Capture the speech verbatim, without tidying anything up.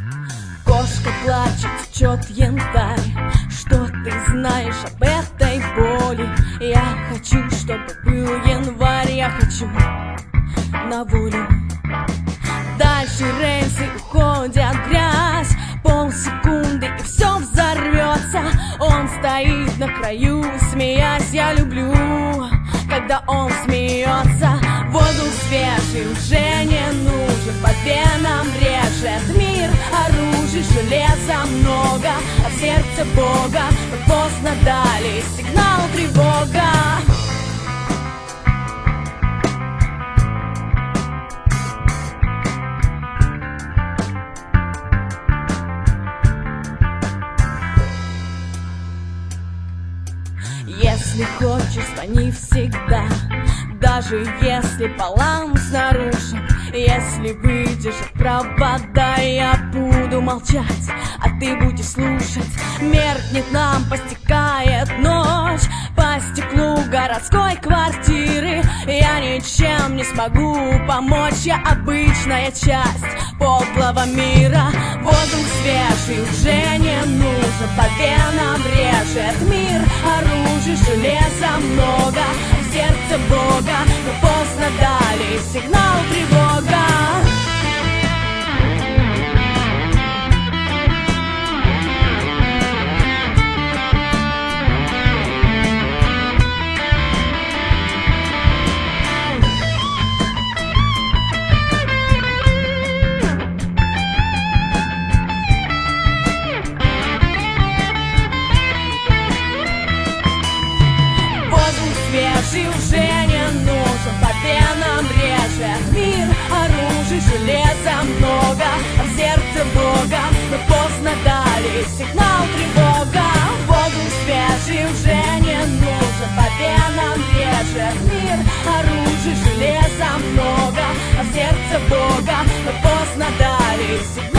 Кошка плачет, течет янтарь. Что ты знаешь об этой боли? Я хочу, чтобы был январь. Я хочу на волю. Дальше рельсы уходят в грязь. Полсекунды и все взорвется. Он стоит на краю, смеясь. Я люблю, когда он смеется. Воздух свежий уже не нужен. По венам режет мир оружие. Железа много, а в сердце Бога. Мы поздно дали сигнал тревога. Если хочешь, звони всегда, даже если баланс нарушен. Если выдержат провода, я буду молчать, а ты будешь слушать. Меркнет нам, постекает ночь по стеклу городской квартиры. Я ничем не смогу помочь, я обычная часть подлого мира. Воздух свежий уже не нужен, по венам режет мир оружие. Железа много, а в сердце Бога. Мы поздно дали сигнал тревога. Свежий уже не нужен, по венам режет мир оружие. Железа много, а в сердце Бога. Мы поздно дали сигнал тревога. Воздух свежий уже не нужен, по венам режет мир оружие. Железа много, а в сердце Бога. Мы поздно дали сигнал.